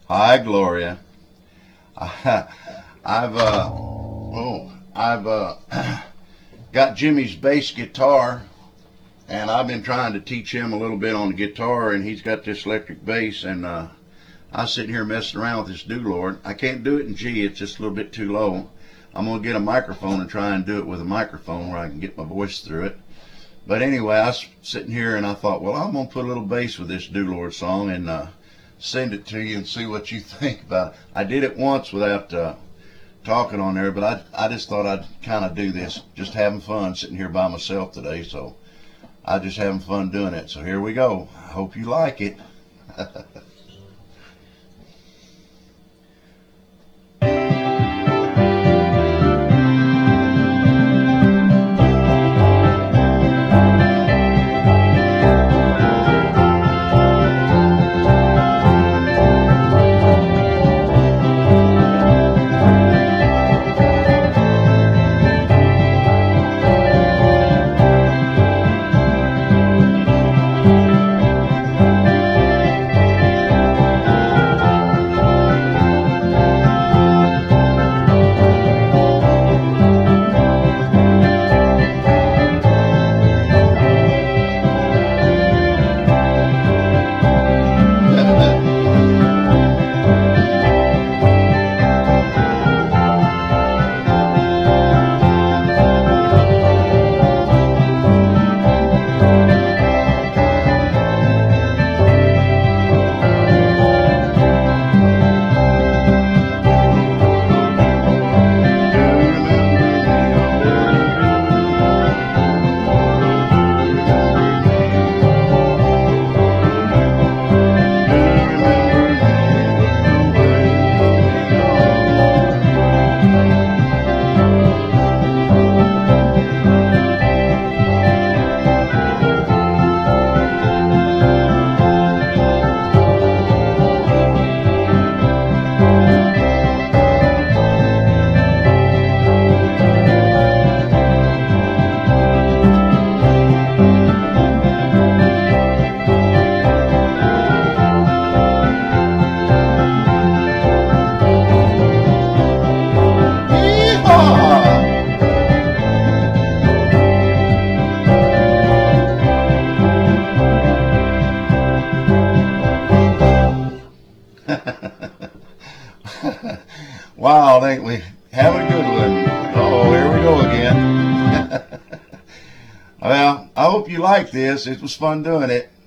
Hi, Gloria. I've got Jimmy's bass guitar, and I've been trying to teach him a little bit on the guitar, and he's got this electric bass, and I was sitting here messing around with this Do-Lord. I can't do it in G, it's just a little bit too low. I'm going to get a microphone and try and do it with a microphone where I can get my voice through it. But anyway, I was sitting here and I thought, well, I'm going to put a little bass with this Do-Lord song and send it to you and see what you think about it. I did it once without talking on there, but I just thought I'd kind of do this, just having fun sitting here by myself today, so I'm just having fun doing it. So here we go. I hope you like it. Wow, I think we have a good one. Oh, here we go again. Well, I hope you like this. It was fun doing it.